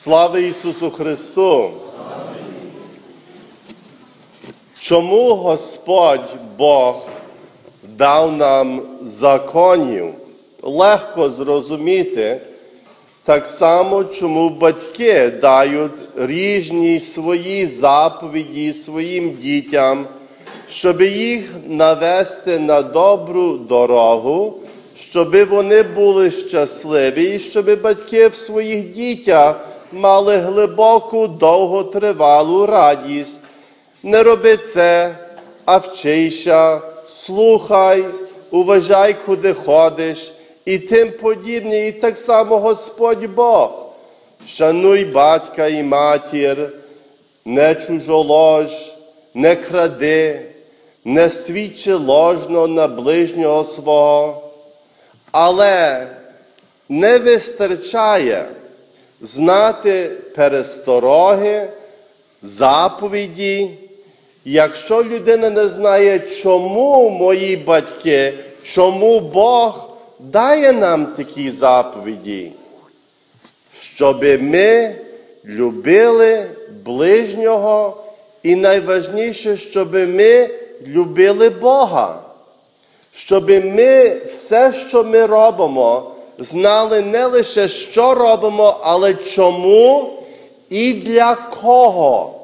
Слава Ісусу Христу! Чому Господь Бог дав нам законів? Легко зрозуміти. Так само, чому батьки дають різні свої заповіді своїм дітям, щоб їх навести на добру дорогу, щоб вони були щасливі, і щоб батьки в своїх дітях мали глибоку, довготривалу радість. Не роби це, а вчися, слухай, уважай, куди ходиш, і тим подібне. І так само Господь Бог. Шануй батька і матір, не чужолож, не кради, не свідчи ложно на ближнього свого. Але не вистачає знати перестороги, заповіді, якщо людина не знає, чому мої батьки, чому Бог дає нам такі заповіді, щоб ми любили ближнього і найважніше, щоб ми любили Бога. Щоб ми все, що ми робимо, знали не лише, що робимо, але чому і для кого.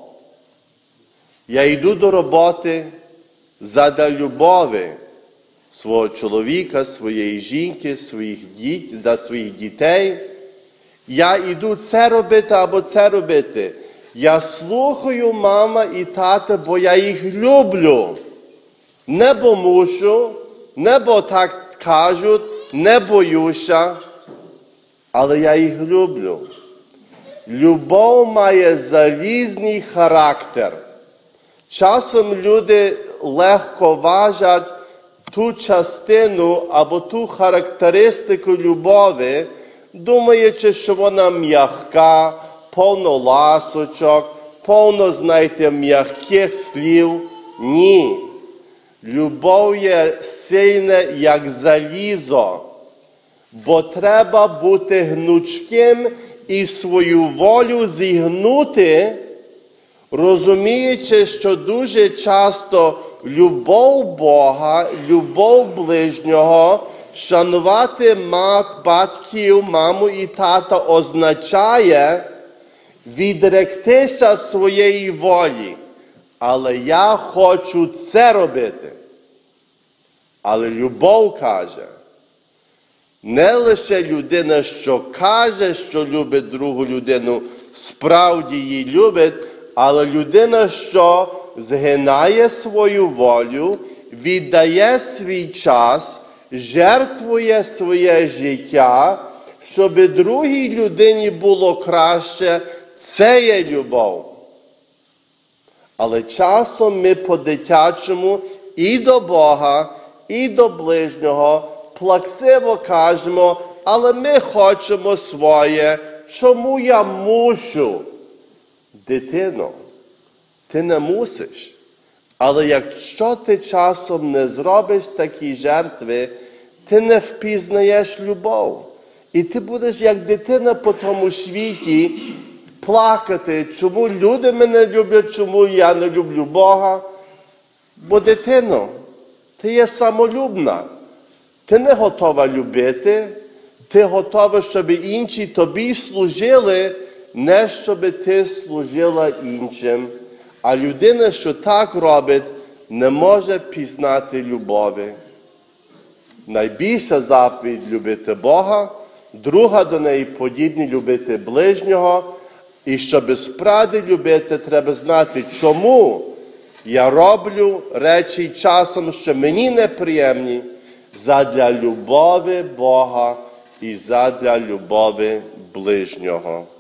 Я йду до роботи задля любові свого чоловіка, своєї жінки, за своїх дітей. Я йду це робити або це робити. Я слухаю мама і тата, бо я їх люблю. Не бо мушу, не бо так кажуть, не боюся, але я їх люблю. Любов має залізний характер. Часом люди легко важать ту частину або ту характеристику любові, думаючи, що вона м'яка, повно ласочок, повно, м'яких слів. Ні. Любов є сильна, як залізо, бо треба бути гнучким і свою волю зігнути, розуміючи, що дуже часто любов Бога, любов ближнього, шанувати батьків, маму і тата означає відректися своєї волі. Але я хочу це робити. Але любов каже, не лише людина, що каже, що любить другу людину, справді її любить, але людина, що згинає свою волю, віддає свій час, жертвує своє життя, щоб другій людині було краще, це є любов. Але часом ми по-дитячому і до Бога, і до ближнього плаксиво кажемо, але ми хочемо своє, чому я мушу? Дитино, ти не мусиш. Але якщо ти часом не зробиш такі жертви, ти не впізнаєш любов. І ти будеш як дитина по тому світі, плакати, чому люди мене люблять, чому я не люблю Бога. Бо, дитино, ти є самолюбна. Ти не готова любити, ти готова, щоб інші тобі служили, не щоб ти служила іншим. А людина, що так робить, не може пізнати любові. Найбільша заповідь – любити Бога, друга до неї подібні – любити ближнього. І щоб справді любити, треба знати, чому я роблю речі часом, що мені неприємні, задля любові Бога і задля любові ближнього.